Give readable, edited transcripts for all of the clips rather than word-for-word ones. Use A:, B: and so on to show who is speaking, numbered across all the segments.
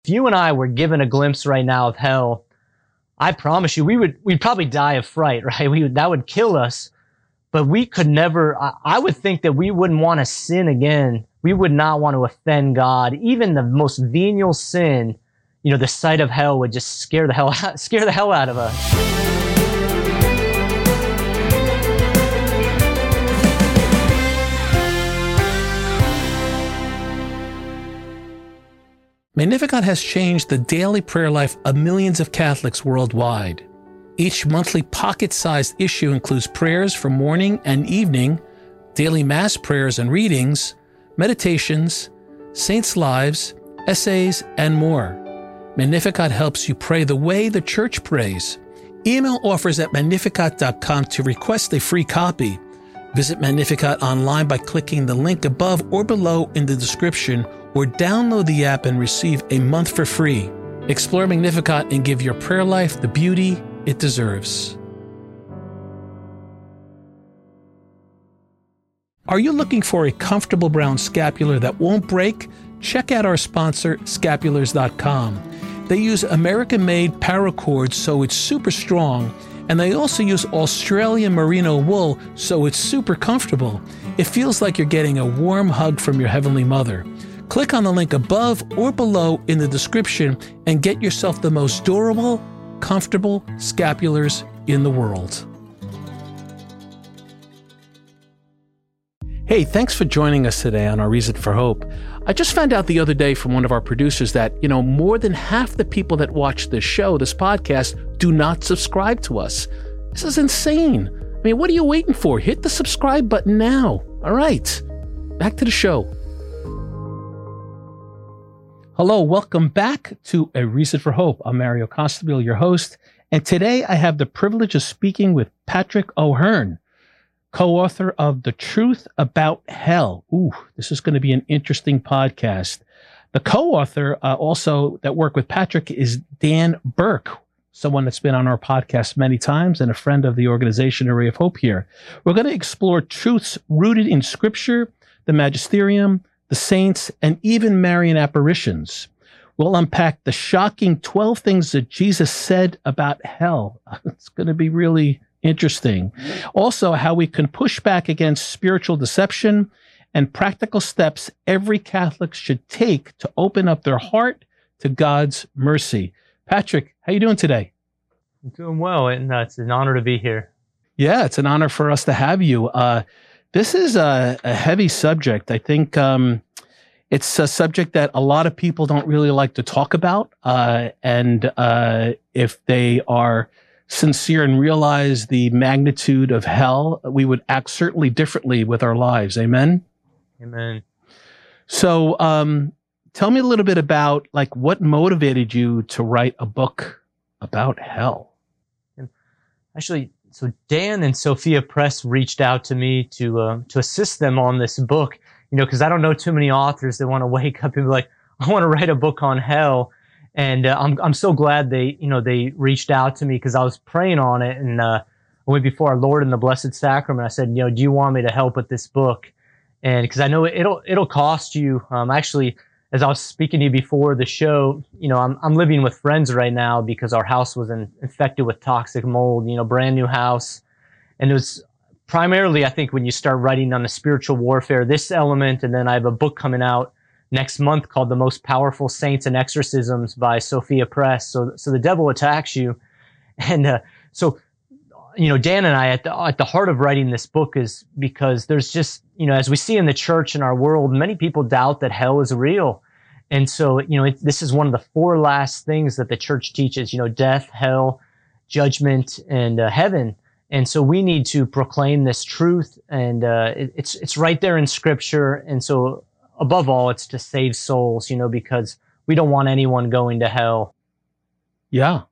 A: If you and I were given a glimpse right now of hell, I promise you, we'd probably die of fright, right? That would kill us, but we could never, I would think that we wouldn't want to sin again. We would not want to offend God. Even the most venial sin, the sight of hell would just scare the hell out of us.
B: Magnificat has changed the daily prayer life of millions of Catholics worldwide. Each monthly pocket-sized issue includes prayers for morning and evening, daily Mass prayers and readings, meditations, saints' lives, essays, and more. Magnificat helps you pray the way the Church prays. Email offers at magnificat.com to request a free copy. Visit Magnificat online by clicking the link above or below in the description, or download the app and receive a month for free. Explore Magnificat and give your prayer life the beauty it deserves. Are you looking for a comfortable brown scapular that won't break? Check out our sponsor, Scapulars.com. They use American-made paracord, so it's super strong, and they also use Australian merino wool, so it's super comfortable. It feels like you're getting a warm hug from your Heavenly Mother. Click on the link above or below in the description and get yourself the most durable, comfortable scapulars in the world. Hey, thanks for joining us today on Our Reason for Hope. I just found out the other day from one of our producers that, more than half the people that watch this show, this podcast, do not subscribe to us. This is insane. I mean, what are you waiting for? Hit the subscribe button now. All right, back to the show. Hello, welcome back to A Reason for Hope. I'm Mario Costabile, your host, and today I have the privilege of speaking with Patrick O'Hearn, co-author of The Truth About Hell. Ooh, this is going to be an interesting podcast. The co-author also that worked with Patrick is Dan Burke, someone that's been on our podcast many times and a friend of the organization Array of Hope here. We're going to explore truths rooted in Scripture, the Magisterium, the saints, and even Marian apparitions. We'll unpack the shocking 12 things that Jesus said about hell. It's going to be really interesting. Also, how we can push back against spiritual deception and practical steps every Catholic should take to open up their heart to God's mercy. Patrick, how you doing today?
A: I'm doing well, and it's an honor to be here.
B: Yeah, it's an honor for us to have you. This is a heavy subject. I think it's a subject that a lot of people don't really like to talk about. And if they are sincere and realize the magnitude of hell, we would act certainly differently with our lives. Amen?
A: Amen.
B: So tell me a little bit about what motivated you to write a book about hell.
A: Actually, so Dan and Sophia Press reached out to me to assist them on this book, because I don't know too many authors that want to wake up and be like, I want to write a book on hell. And I'm so glad they reached out to me, because I was praying on it, and I went before our Lord in the Blessed Sacrament. I said, do you want me to help with this book? And because I know it'll cost you. Actually, as I was speaking to you before the show, I'm living with friends right now because our house was infected with toxic mold. Brand new house, and it was primarily, I think, when you start writing on the spiritual warfare, this element, and then I have a book coming out next month called The Most Powerful Saints and Exorcisms by Sophia Press. So the devil attacks you. And so Dan and I, at the heart of writing this book is because there's just, as we see in the church in our world, many people doubt that hell is real. And so, this is one of the four last things that the church teaches, death, hell, judgment, and heaven. And so we need to proclaim this truth, and it's right there in Scripture. And so above all, it's to save souls, because we don't want anyone going to hell.
B: Yeah.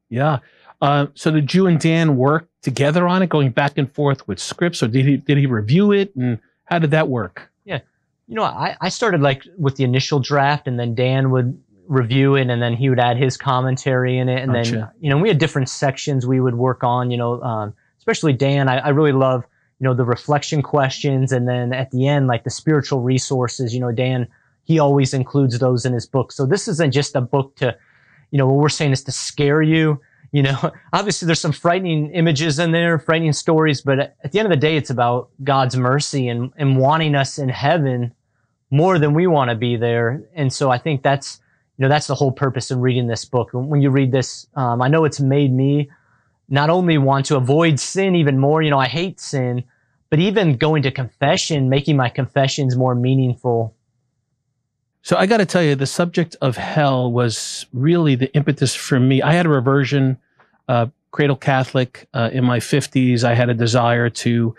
B: So did you and Dan work together on it, going back and forth with scripts, or did he review it, and how did that work?
A: Yeah. I started with the initial draft, and then Dan would review it, and then he would add his commentary in it. And
B: Gotcha.
A: Then, we had different sections we would work on, especially Dan. I really love, the reflection questions. And then at the end, the spiritual resources, Dan, he always includes those in his book. So this isn't just a book to, what we're saying is to scare you. Obviously there's some frightening images in there, frightening stories, but at the end of the day, it's about God's mercy and wanting us in heaven more than we want to be there. And so I think that's the whole purpose of reading this book. When you read this, I know it's made me not only want to avoid sin even more, I hate sin, but even going to confession, making my confessions more meaningful.
B: So I got to tell you, the subject of hell was really the impetus for me. I had a reversion, cradle Catholic, in my 50s. I had a desire to,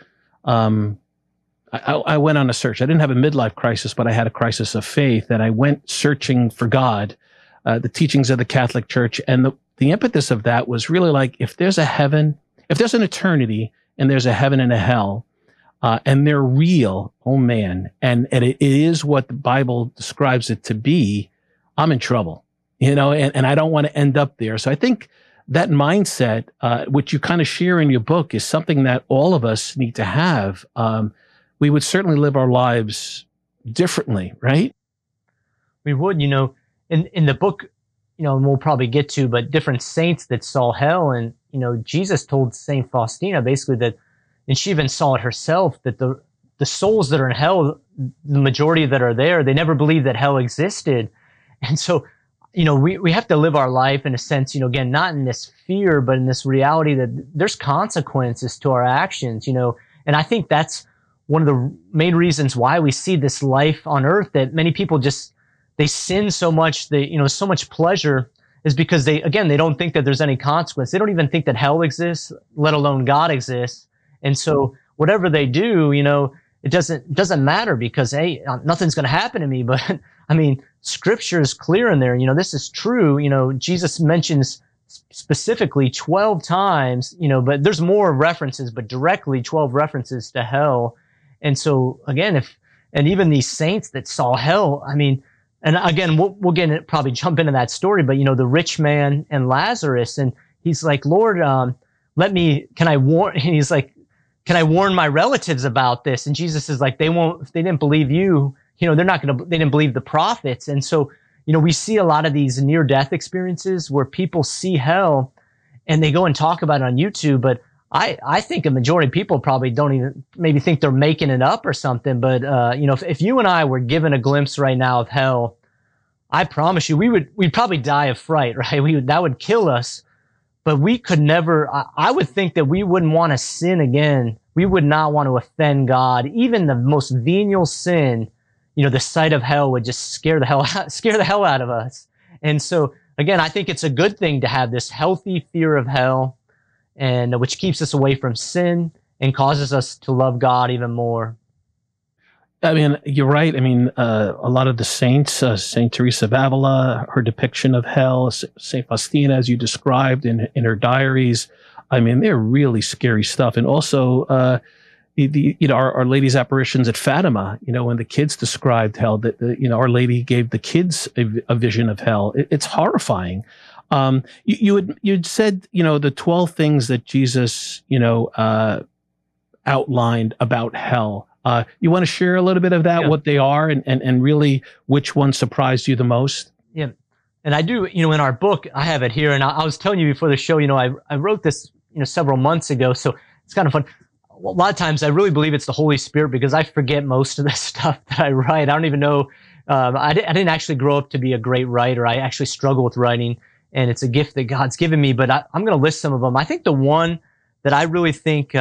B: I went on a search. I didn't have a midlife crisis, but I had a crisis of faith, and I went searching for God, the teachings of the Catholic Church. And the impetus of that was really like, if there's a heaven, if there's an eternity and there's a heaven and a hell, and they're real, oh man, and it is what the Bible describes it to be, I'm in trouble, and I don't want to end up there. So I think that mindset, which you kind of share in your book, is something that all of us need to have. We would certainly live our lives differently, right?
A: We would, in the book, and we'll probably get to, but different saints that saw hell, and, Jesus told Saint Faustina basically that, and she even saw it herself, that the souls that are in hell, the majority that are there, they never believed that hell existed. And so, we have to live our life in a sense, again, not in this fear, but in this reality that there's consequences to our actions, and I think that's one of the main reasons why we see this life on earth, that many people they sin so much, so much pleasure, is because they don't think that there's any consequence. They don't even think that hell exists, let alone God exists. And so whatever they do, it doesn't matter, because, hey, nothing's going to happen to me. But I mean, scripture is clear in there. This is true. Jesus mentions specifically 12 times, but there's more references, but directly 12 references to hell. And so again, and even these saints that saw hell, I mean, and again, we'll probably jump into that story, but the rich man and Lazarus, and he's like, Lord, can I warn, and he's like, can I warn my relatives about this? And Jesus is like, they won't, if they didn't believe you, they didn't believe the prophets. And so, we see a lot of these near-death experiences where people see hell and they go and talk about it on YouTube, but I think a majority of people probably don't even maybe think they're making it up or something. But, if you and I were given a glimpse right now of hell, I promise you, we'd probably die of fright, right? That would kill us, but we could never, I would think that we wouldn't want to sin again. We would not want to offend God. Even the most venial sin, the sight of hell would just scare the hell out of us. And so again, I think it's a good thing to have this healthy fear of hell, and which keeps us away from sin and causes us to love God even more.
B: I mean, you're right. I mean, a lot of the saints, Saint Teresa of Avila, her depiction of hell, Saint Faustina, as you described in her diaries, I mean, they're really scary stuff. And also, Our Lady's apparitions at Fatima, when the kids described hell, that Our Lady gave the kids a vision of hell. It's horrifying. You'd said, the 12 things that Jesus, outlined about hell. You want to share a little bit of that, what they are, and really which one surprised you the most?
A: Yeah. And I do, in our book, I have it here. And I was telling you before the show, I wrote this, several months ago. So it's kind of fun. A lot of times I really believe it's the Holy Spirit, because I forget most of the stuff that I write. I don't even know. I didn't actually grow up to be a great writer. I actually struggle with writing, and it's a gift that God's given me. But I'm going to list some of them. I think the one that I really think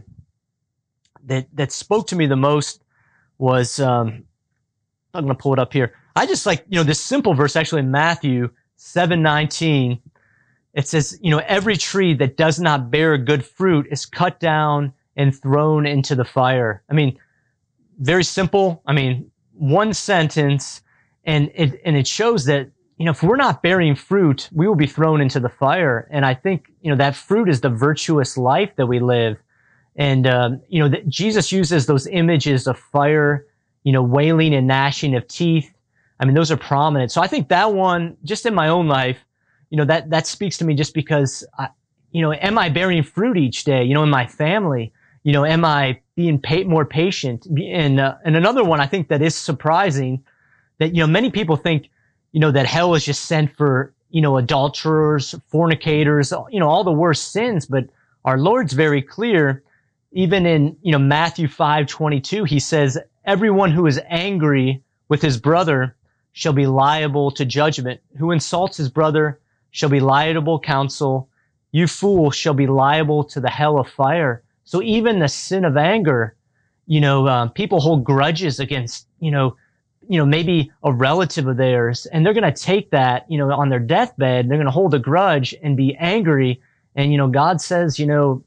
A: that spoke to me the most was, I'm going to pull it up here. I just like, this simple verse actually in Matthew 7:19. It says, every tree that does not bear good fruit is cut down and thrown into the fire. I mean, very simple. I mean, one sentence, and it shows that, if we're not bearing fruit, we will be thrown into the fire. And I think, that fruit is the virtuous life that we live. And, Jesus uses those images of fire, wailing and gnashing of teeth. I mean, those are prominent. So I think that one, just in my own life, that speaks to me, just because, am I bearing fruit each day, in my family? Am I being more patient? And another one I think that is surprising that, many people think, that hell is just sent for, adulterers, fornicators, all the worst sins. But our Lord's very clear, even in, Matthew 5:22, he says, everyone who is angry with his brother shall be liable to judgment. Who insults his brother shall be liable counsel. You fool shall be liable to the hell of fire. So even the sin of anger, people hold grudges against, maybe a relative of theirs, and they're going to take that, on their deathbed, they're going to hold a grudge and be angry. And, God says,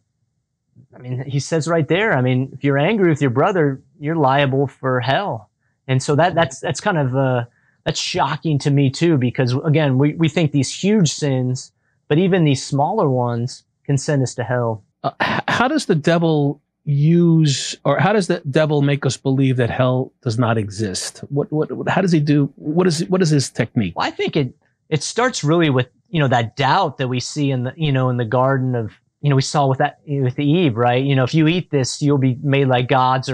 A: he says right there, if you're angry with your brother, you're liable for hell. And so that's kind of, that's shocking to me too, because again, we think these huge sins, but even these smaller ones can send us to hell.
B: How does the devil how does the devil make us believe that hell does not exist? How does he do? What is his technique?
A: Well, I think it starts really with, that doubt that we see in the, in the garden of, we saw with Eve, right? If you eat this, you'll be made like gods,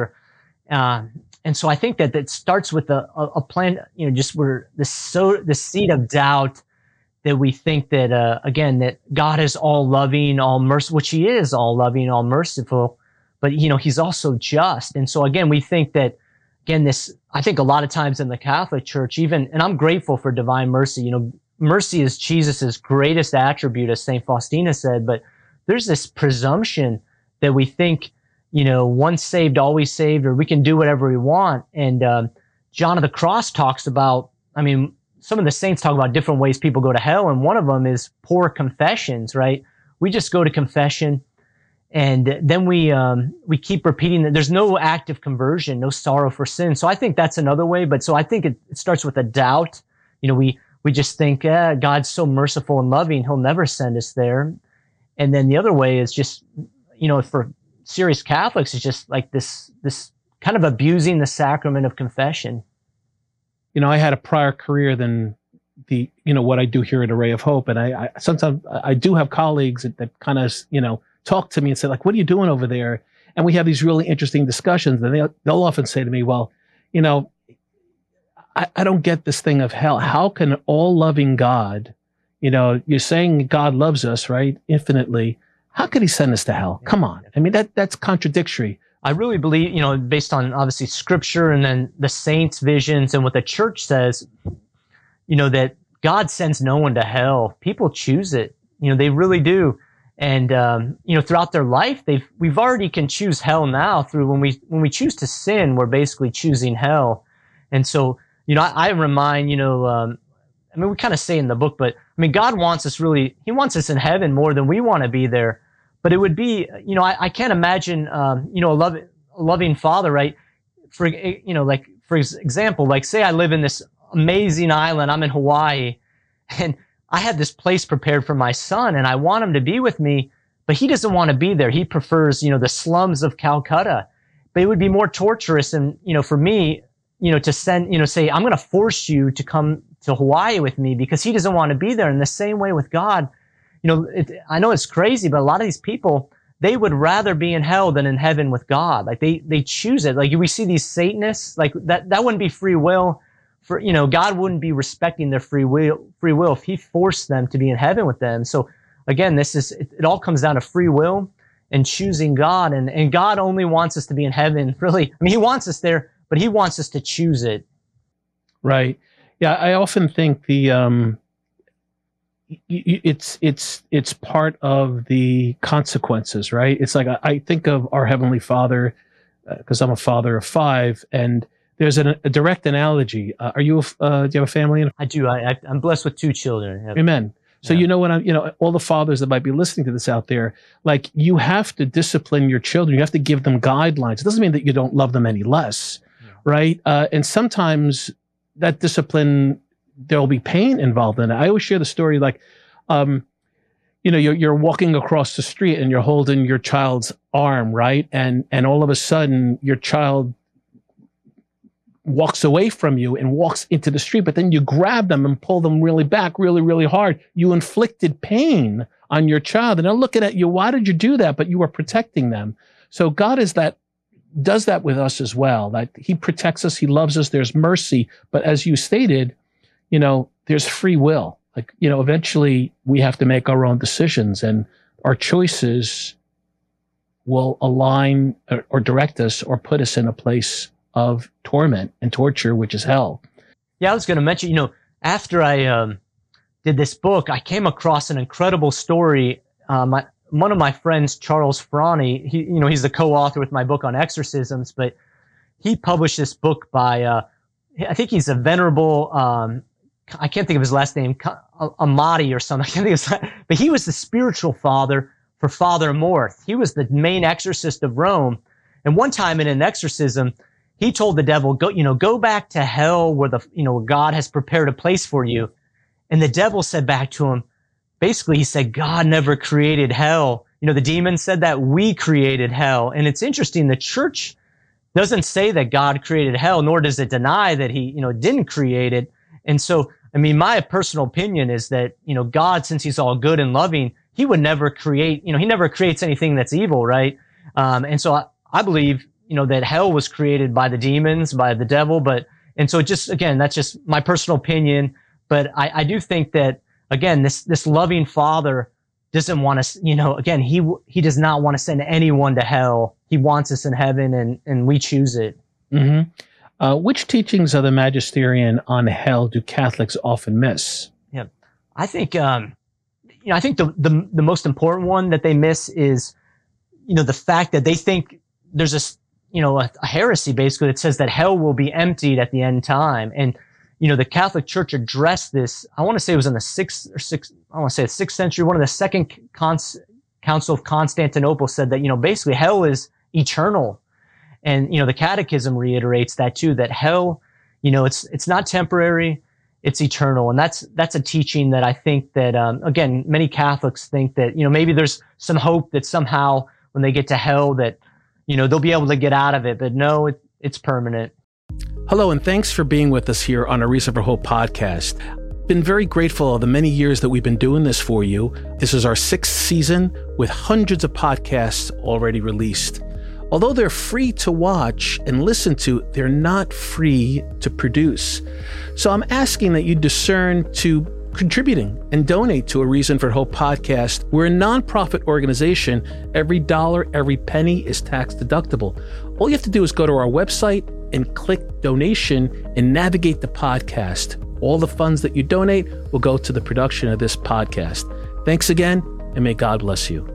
A: and so I think that starts with a plan, just where the seed of doubt that we think that, again, that God is all loving, all merciful, which he is all loving, all merciful, but, he's also just. And so again, we think that, again, I think a lot of times in the Catholic Church, and I'm grateful for divine mercy, mercy is Jesus's greatest attribute, as St. Faustina said, but there's this presumption that we think, once saved, always saved, or we can do whatever we want. And John of the Cross talks about, some of the saints talk about different ways people go to hell, and one of them is poor confessions, right? We just go to confession, and then we keep repeating that there's no active conversion, no sorrow for sin. So I think that's another way. But so I think it starts with a doubt. We just think, God's so merciful and loving, he'll never send us there. And then the other way is just, for serious Catholics, it's just like this kind of abusing the sacrament of confession.
B: I had a prior career than what I do here at Array of Hope. And I sometimes I do have colleagues that kind of, talk to me and say, like, what are you doing over there? And we have these really interesting discussions. And they'll often say to me, well, I don't get this thing of hell. How can an all-loving God, you're saying God loves us, right? Infinitely. How could he send us to hell? Come on. That's contradictory.
A: I really believe, based on obviously scripture and then the saints' visions and what the church says, that God sends no one to hell. People choose it. They really do. And, throughout their life, we've already can choose hell now through when we choose to sin, we're basically choosing hell. And so, I remind, we kind of say in the book, but God wants us he wants us in heaven more than we want to be there. But it would be, I can't imagine, a loving father, right? For example, like say I live in this amazing island, I'm in Hawaii, and I had this place prepared for my son, and I want him to be with me, but he doesn't want to be there. He prefers, the slums of Calcutta. But it would be more torturous, and, for me, to send, say, I'm going to force you to come to Hawaii with me because he doesn't want to be there. In the same way with God, I know it's crazy, but a lot of these people, they would rather be in hell than in heaven with God. Like they choose it. Like we see these Satanists, like that wouldn't be free will. God wouldn't be respecting their free will if he forced them to be in heaven with them. So again, it all comes down to free will and choosing God. And God only wants us to be in heaven, really. He wants us there, but he wants us to choose it.
B: Right. Yeah. I often think it's part of the consequences, right? It's like I think of our Heavenly Father, because I'm a father of 5, and there's a direct analogy. Do you have a family?
A: I do. I'm blessed with 2 children.
B: Amen. So all the fathers that might be listening to this out there, like you have to discipline your children. You have to give them guidelines. It doesn't mean that you don't love them any less, right? And sometimes that discipline, there'll be pain involved in it. I always share the story like, you're walking across the street and you're holding your child's arm, right? And all of a sudden your child walks away from you and walks into the street, but then you grab them and pull them really back, really, really hard. You inflicted pain on your child, and they're looking at you. Why did you do that? But you were protecting them. So God is that does that with us as well, that he protects us, he loves us, there's mercy. But as you stated, there's free will. Eventually we have to make our own decisions, and our choices will align or direct us or put us in a place of torment and torture, which is hell.
A: Yeah, I was going to mention, after I did this book, I came across an incredible story. One of my friends, Charles Franny, he's the co-author with my book on exorcisms, but he published this book by, I think he's a venerable, I can't think of his last name, Amati or something. I can't think of his last, but he was the spiritual father for Father Amorth. He was the main exorcist of Rome. And one time in an exorcism, he told the devil, go back to hell where where God has prepared a place for you. And the devil said back to him, basically, he said, God never created hell. The demon said that we created hell. And it's interesting, the church doesn't say that God created hell, nor does it deny that he, didn't create it. And so, my personal opinion is that, God, since he's all good and loving, he would never create, he never creates anything that's evil, right? And so I believe, that hell was created by the demons, by the devil. And so that's just my personal opinion. But I do think that, again, this loving Father doesn't want to, again, he does not want to send anyone to hell. He wants us in heaven, and we choose it.
B: Mm-hmm. Which teachings of the Magisterium on hell do Catholics often miss?
A: Yeah, I think, I think the most important one that they miss is, the fact that they think there's a heresy basically that says that hell will be emptied at the end time. And, the Catholic Church addressed this, I want to say it was in the 6th century. One of the Second Council of Constantinople said that, basically hell is eternal. And, the Catechism reiterates that too, that hell, it's not temporary, it's eternal. And that's a teaching that I think that, again, many Catholics think that, maybe there's some hope that somehow when they get to hell that, they'll be able to get out of it. But no, it's permanent.
B: Hello, and thanks for being with us here on a Reason for Hope podcast. Been very grateful of the many years that we've been doing this for you. This is our 6th season with hundreds of podcasts already released. Although they're free to watch and listen to, they're not free to produce. So I'm asking that you discern to contributing and donate to a Reason for Hope podcast. We're a nonprofit organization. Every dollar, every penny is tax deductible. All you have to do is go to our website and click donation and navigate the podcast. All the funds that you donate will go to the production of this podcast. Thanks again, and may God bless you.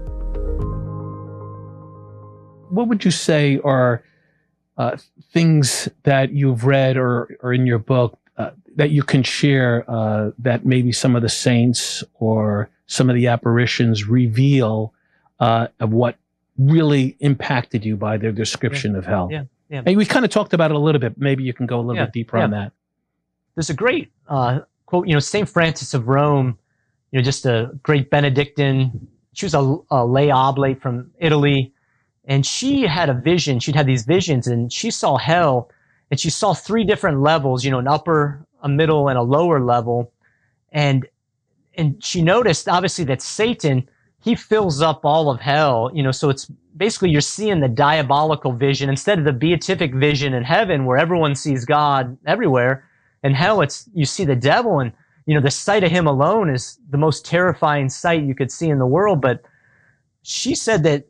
B: What would you say are things that you've read or in your book that you can share that maybe some of the saints or some of the apparitions reveal of what really impacted you by their description of hell?
A: Yeah.
B: And we kind of talked about it a little bit. Maybe you can go a little bit deeper on that.
A: There's a great quote, St. Francis of Rome, just a great Benedictine. She was a lay oblate from Italy, and she had a vision. She'd had these visions, and she saw hell, and she saw 3 different levels, an upper, a middle, and a lower level. And she noticed, obviously, that Satan, he fills up all of hell, so it's basically you're seeing the diabolical vision instead of the beatific vision in heaven where everyone sees God everywhere. In hell, you see the devil, and, the sight of him alone is the most terrifying sight you could see in the world. But she said that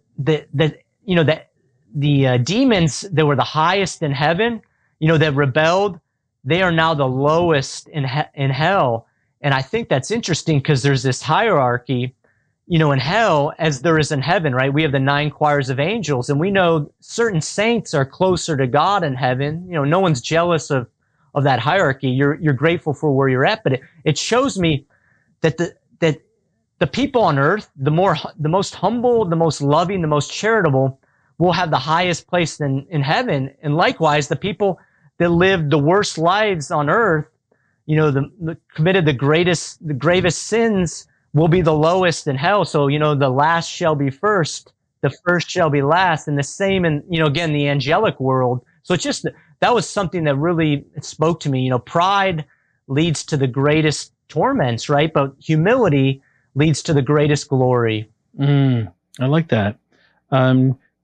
A: the demons that were the highest in heaven, that rebelled, they are now the lowest in hell. And I think that's interesting because there's this hierarchy, in hell as there is in heaven, right? We have the 9 choirs of angels, and we know certain saints are closer to God in heaven. No one's jealous of that hierarchy. You're grateful for where you're at, but it shows me that the people on earth, the most humble, the most loving, the most charitable will have the highest place in heaven. And likewise, the people that lived the worst lives on earth, committed the gravest sins, will be the lowest in hell. So, the last shall be first, the first shall be last, and the same in, again, the angelic world. So it's just, that was something that really spoke to me. Pride leads to the greatest torments, right? But humility leads to the greatest glory.
B: I like that. And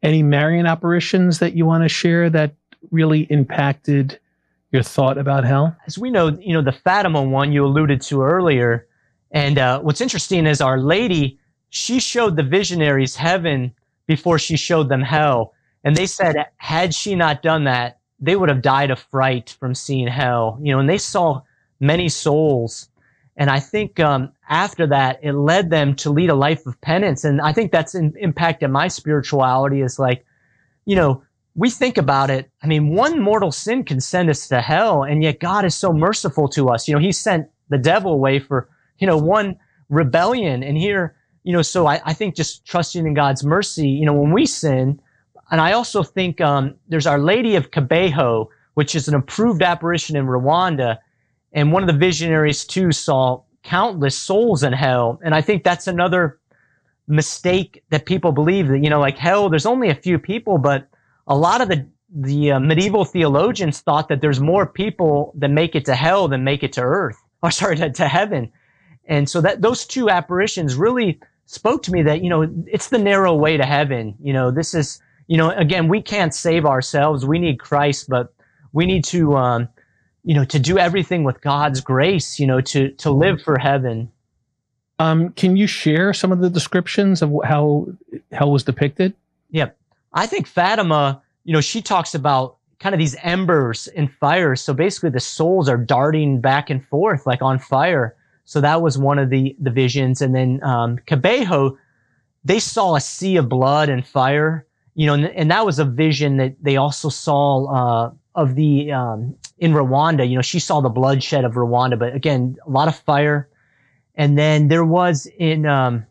B: Any Marian apparitions that you want to share that really impacted your thought about hell?
A: As we know, the Fatima one you alluded to earlier. And what's interesting is Our Lady, she showed the visionaries heaven before she showed them hell. And they said, had she not done that, they would have died of fright from seeing hell. And they saw many souls. And I think after that, it led them to lead a life of penance. And I think that's impacted my spirituality is like, we think about it. I mean, one mortal sin can send us to hell. And yet God is so merciful to us. He sent the devil away for, one rebellion. And here, so I think just trusting in God's mercy, when we sin. And I also think there's Our Lady of Kibeho, which is an approved apparition in Rwanda. And one of the visionaries, too, saw countless souls in hell. And I think that's another mistake that people believe that, like hell, there's only a few people, but a lot of the medieval theologians thought that there's more people that make it to hell than make it to earth, or sorry, to heaven. And so that those two apparitions really spoke to me that, it's the narrow way to heaven. This is, again, we can't save ourselves. We need Christ, but we need to, to do everything with God's grace, to live for heaven.
B: Can you share some of the descriptions of how hell was depicted?
A: Yeah. I think Fatima, she talks about kind of these embers in fire. So basically the souls are darting back and forth like on fire. So that was one of the visions. And then Kibeho, they saw a sea of blood and fire, and that was a vision that they also saw of the in Rwanda. She saw the bloodshed of Rwanda, but again, a lot of fire. And then there was in Our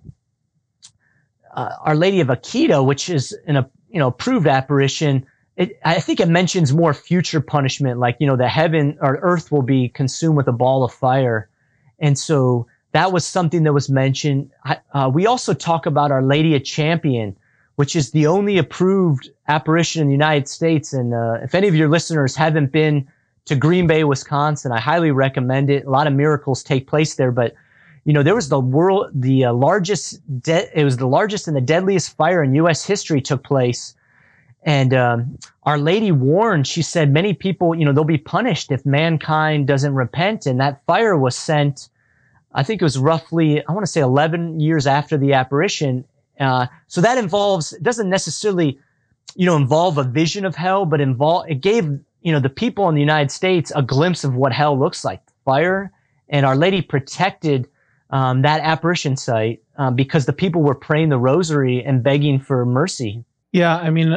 A: Lady of Akita, which is an approved apparition. I think it mentions more future punishment, like the heaven or earth will be consumed with a ball of fire, and so that was something that was mentioned. We also talk about Our Lady of Champion, which is the only approved apparition in the United States. And if any of your listeners haven't been to Green Bay, Wisconsin, I highly recommend it. A lot of miracles take place there, but there was the largest and the deadliest fire in U.S. history took place. And Our Lady warned, she said, many people, they'll be punished if mankind doesn't repent. And that fire was sent, I think it was roughly, I want to say 11 years after the apparition. So that doesn't necessarily, involve a vision of hell, but it gave, the people in the United States a glimpse of what hell looks like, fire. And Our Lady protected that apparition site because the people were praying the rosary and begging for mercy.
B: Yeah, I mean,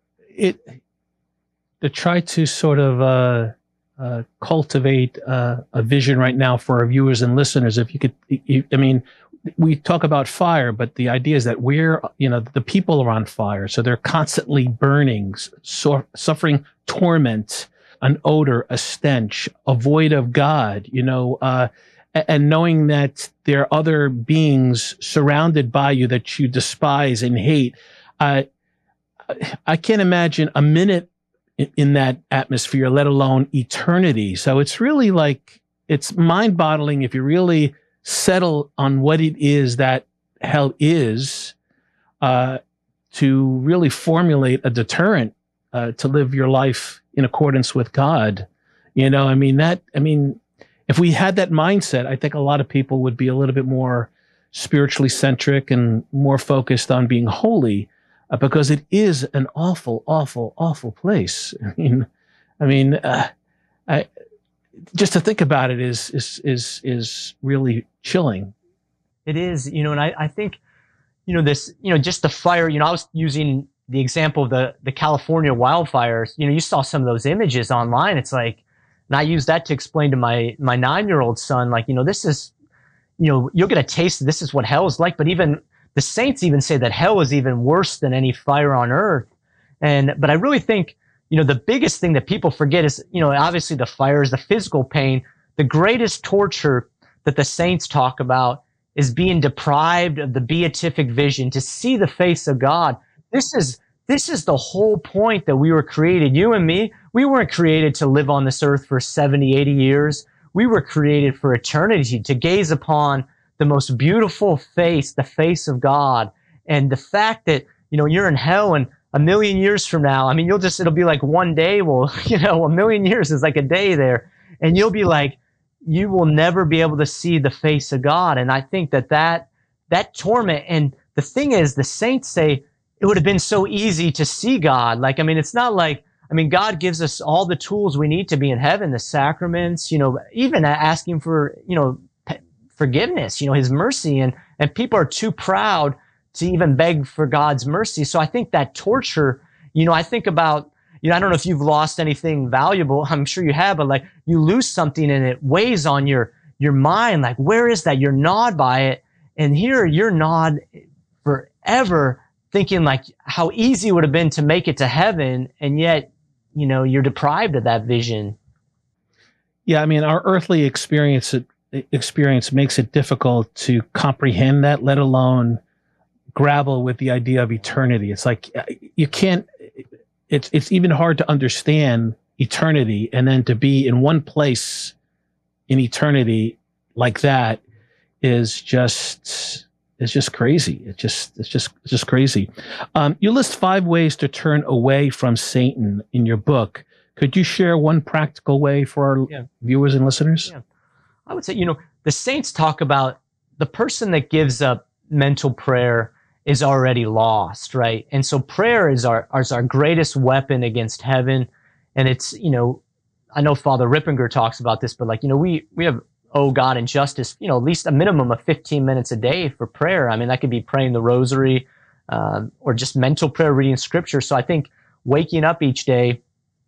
B: to try to sort of cultivate a vision right now for our viewers and listeners, if you could, I mean, we talk about fire, but the idea is that the people are on fire, so they're constantly burning, suffering torment, an odor, a stench, a void of God, and knowing that there are other beings surrounded by you that you despise and hate. I can't imagine a minute in that atmosphere, let alone eternity. So it's really it's mind-boggling if you really settle on what it is that hell is, to really formulate a deterrent to live your life in accordance with God. If we had that mindset, I think a lot of people would be a little bit more spiritually centric and more focused on being holy. Because it is an awful, awful, awful place. Just to think about it is really chilling.
A: It is, and I think, this, just the fire. I was using the example of the California wildfires. You saw some of those images online. It's like, and I use that to explain to my 9-year-old son, this is, you'll get a taste. This is what hell is like. But even the saints even say that hell is even worse than any fire on earth. But I really think, the biggest thing that people forget is, obviously the fire is the physical pain. The greatest torture that the saints talk about is being deprived of the beatific vision, to see the face of God. This is the whole point that we were created. You and me, we weren't created to live on this earth for 70, 80 years. We were created for eternity, to gaze upon the most beautiful face, the face of God. And the fact that, you're in hell, and a million years from now, I mean, it'll be like one day. Well, a million years is like a day there. And you'll be like, you will never be able to see the face of God. And I think that torment, and the thing is, the saints say it would have been so easy to see God. Like, I mean, it's not like, I mean, God gives us all the tools we need to be in heaven, the sacraments, even asking for, forgiveness, his mercy. And people are too proud to even beg for God's mercy. So I think that torture, I think about, I don't know if you've lost anything valuable. I'm sure you have, but like you lose something and it weighs on your mind. Like, where is that? You're gnawed by it. And here you're gnawed forever thinking like how easy it would have been to make it to heaven. And yet, you're deprived of that vision.
B: Yeah. I mean, our earthly experience makes it difficult to comprehend that, let alone grapple with the idea of eternity. It's like you can't, it's even hard to understand eternity, and then to be in one place in eternity like that is just crazy. It's just crazy. You list 5 ways to turn away from Satan in your book. Could you share one practical way for our viewers and listeners?
A: Yeah. I would say, the saints talk about the person that gives up mental prayer is already lost, right? And so prayer is our greatest weapon against heaven. And it's, I know Father Rippinger talks about this, but like, we have, oh God, and justice, at least a minimum of 15 minutes a day for prayer. I mean, that could be praying the rosary, or just mental prayer, reading scripture. So I think waking up each day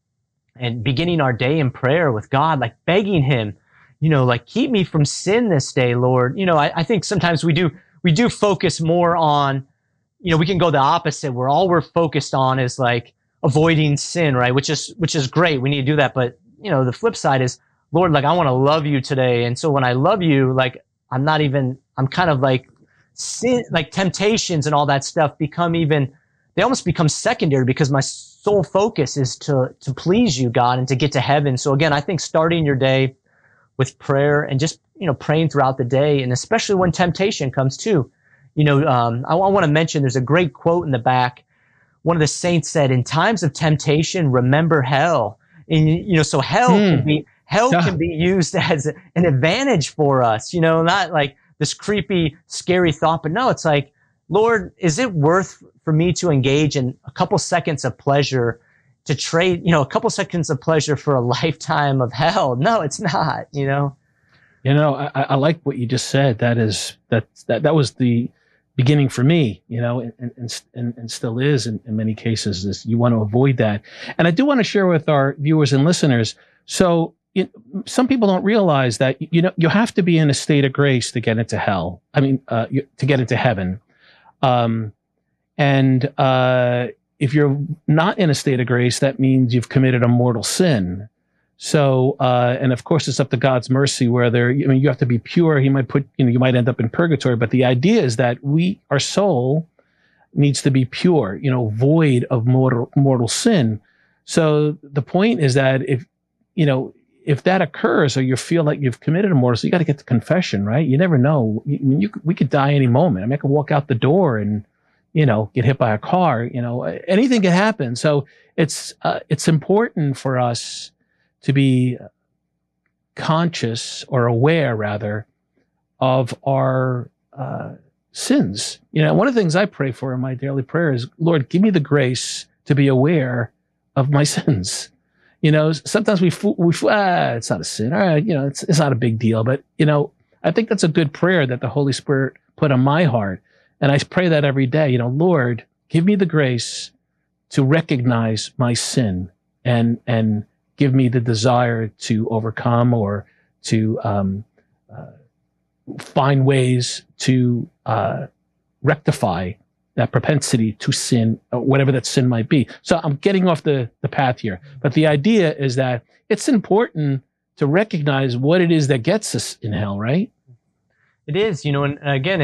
A: and beginning our day in prayer with God, like begging him, like keep me from sin this day, Lord. I think sometimes we do focus more on, we can go the opposite where all we're focused on is like avoiding sin, right? Which is great. We need to do that. But, the flip side is, Lord, like I want to love you today. And so when I love you, like I'm kind of like sin, like temptations and all that stuff they almost become secondary because my sole focus is to please you, God, and to get to heaven. So again, I think starting your day with prayer and just, praying throughout the day, and especially when temptation comes too. I want to mention there's a great quote in the back. One of the saints said, in times of temptation, remember hell. And, so hell can be used as an advantage for us, not like this creepy, scary thought, but no, it's like, Lord, is it worth for me to engage in a couple seconds of pleasure to trade, a couple seconds of pleasure for a lifetime of hell? No, it's not,
B: I like what you just said. That was the beginning for me, and still is in many cases. Is you want to avoid that. And I do want to share with our viewers and listeners. So some people don't realize that, you have to be in a state of grace to get into hell. I mean, to get into heaven. If you're not in a state of grace, that means you've committed a mortal sin. So, and of course, it's up to God's mercy whether, you have to be pure. He might you might end up in purgatory. But the idea is that our soul needs to be pure, void of mortal sin. So the point is that if that occurs, or you feel like you've committed a mortal sin, you got to get to confession, right? You never know. We could die any moment. I mean, I could walk out the door and, get hit by a car. Anything can happen. So it's important for us to be conscious, or aware rather, of our sins. One of the things I pray for in my daily prayer is, Lord, give me the grace to be aware of my sins. Sometimes we it's not a sin. All right, it's not a big deal. But, I think that's a good prayer that the Holy Spirit put on my heart. And I pray that every day, Lord, give me the grace to recognize my sin and give me the desire to overcome, or to find ways to rectify that propensity to sin, whatever that sin might be. So I'm getting off the path here. But the idea is that it's important to recognize what it is that gets us in hell, right?
A: It is, and again,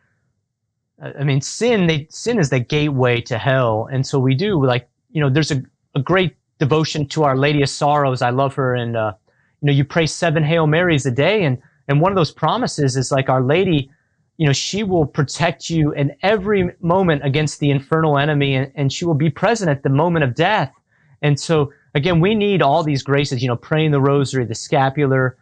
A: sin is the gateway to hell. And so we do, there's a great devotion to Our Lady of Sorrows. I love her. And, you pray 7 Hail Marys a day. And one of those promises is like Our Lady, she will protect you in every moment against the infernal enemy, and she will be present at the moment of death. And so, again, we need all these graces, praying the rosary, the scapular,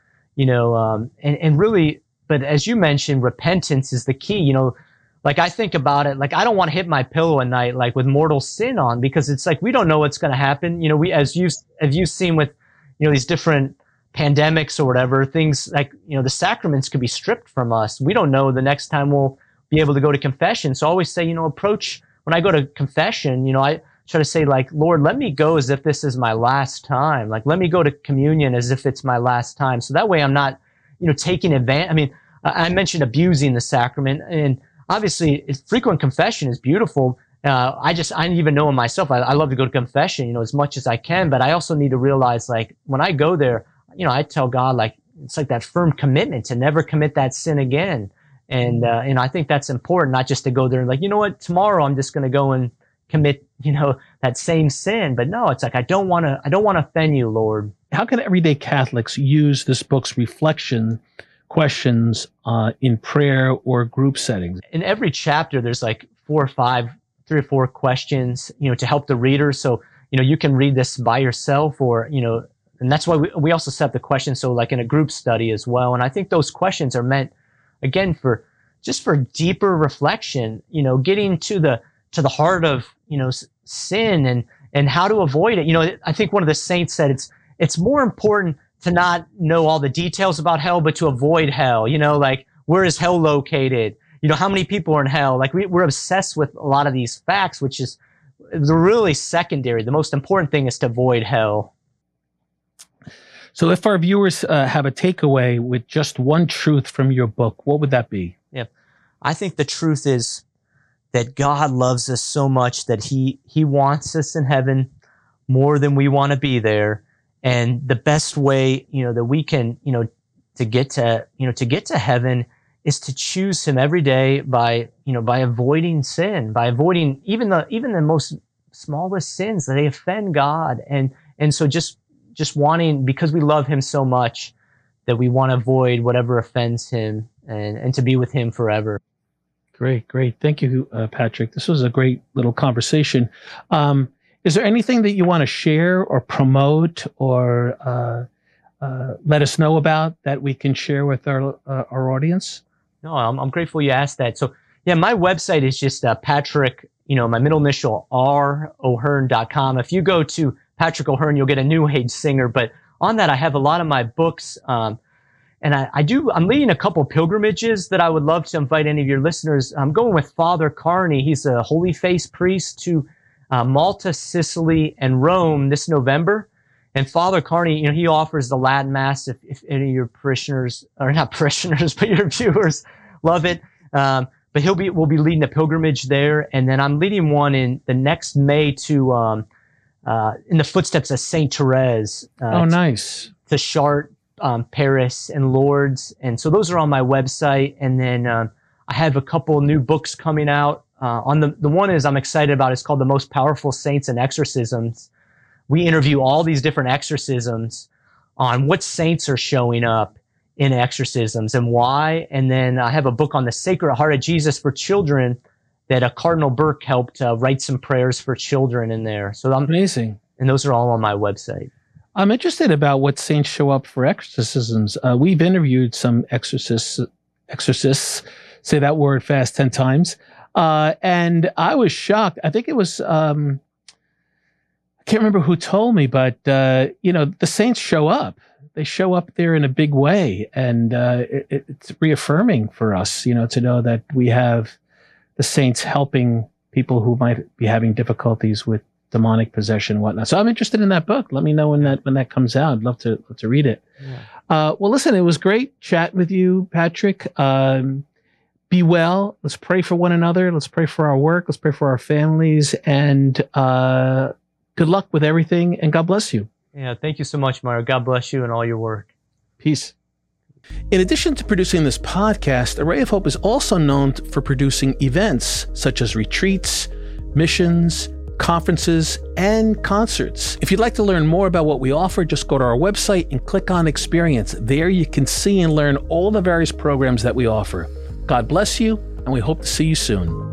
A: and really, but as you mentioned, repentance is the key. Like I think about it, like I don't want to hit my pillow at night, like with mortal sin on, because it's like, we don't know what's going to happen. As you've seen with, these different pandemics or whatever, things like, the sacraments could be stripped from us. We don't know the next time we'll be able to go to confession. So I always say, when I go to confession, I try to say, like, Lord, let me go as if this is my last time. Like, let me go to communion as if it's my last time. So that way I'm not, taking advantage. I mean, I mentioned abusing the sacrament, and obviously frequent confession is beautiful. I even know in myself, I love to go to confession, as much as I can, but I also need to realize, like, when I go there, I tell God, like, it's like that firm commitment to never commit that sin again. And I think that's important, not just to go there and like, tomorrow I'm just going to go and commit, that same sin. But no, it's like, I don't want to offend you, Lord.
B: How can everyday Catholics use this book's reflection questions in prayer or group settings? In
A: every chapter, there's like 3 or 4 questions, to help the reader. So, you can read this by yourself, or, and that's why we also set up the questions. So like in a group study as well. And I think those questions are meant, again, for deeper reflection, getting to the heart of, sin and how to avoid it. I think one of the saints said it's more important to not know all the details about hell, but to avoid hell. Like, where is hell located? How many people are in hell? Like, we're obsessed with a lot of these facts, which is really secondary. The most important thing is to avoid hell.
B: So if our viewers have a takeaway with just one truth from your book, what would that be?
A: Yeah, I think the truth is that God loves us so much that he wants us in heaven more than we want to be there. And the best way, that we can, to get to heaven is to choose him every day by avoiding sin, by avoiding even the most smallest sins that they offend God. And so just wanting, because we love him so much, that we want to avoid whatever offends him and to be with him forever.
B: Great. Thank you, Patrick. This was a great little conversation. Is there anything that you want to share or promote or let us know about that we can share with our audience?
A: No, I'm grateful you asked that. So yeah, my website is just Patrick, my middle initial ROhearn.com. If you go to Patrick O'Hearn, you'll get a New Age singer. But on that, I have a lot of my books. And I'm leading a couple pilgrimages that I would love to invite any of your listeners. I'm going with Father Carney. He's a Holy Face priest to Malta, Sicily, and Rome this November. And Father Carney, he offers the Latin Mass if any of your parishioners, or not parishioners, but your viewers love it. But we'll be leading a pilgrimage there. And then I'm leading one in the next May to in the footsteps of Saint Therese.
B: Nice.
A: To Chartres, Paris, and Lourdes. And so those are on my website. And then I have a couple new books coming out. On the one I'm excited about. It's called The Most Powerful Saints and Exorcisms. We interview all these different exorcisms on what saints are showing up in exorcisms and why. And then I have a book on the Sacred Heart of Jesus for children that Cardinal Burke helped write some prayers for children in there. So
B: amazing.
A: And those are all on my website.
B: I'm interested about what saints show up for exorcisms. We've interviewed some exorcists, say that word fast 10 times. And I was shocked. I think it was, I can't remember who told me, but, the saints show up. They show up there in a big way. And it's reaffirming for us, to know that we have the saints helping people who might be having difficulties with demonic possession and whatnot. So I'm interested in that book. Let me know when that comes out. I'd love to read it. Yeah. Well, listen, it was great chatting with you, Patrick. Be well. Let's pray for one another. Let's pray for our work. Let's pray for our families. And good luck with everything. And God bless you.
A: Yeah, thank you so much, Mario. God bless you and all your work.
B: Peace. In addition to producing this podcast, Array of Hope is also known for producing events such as retreats, missions, conferences, and concerts. If you'd like to learn more about what we offer, just go to our website and click on Experience. There you can see and learn all the various programs that we offer. God bless you, and we hope to see you soon.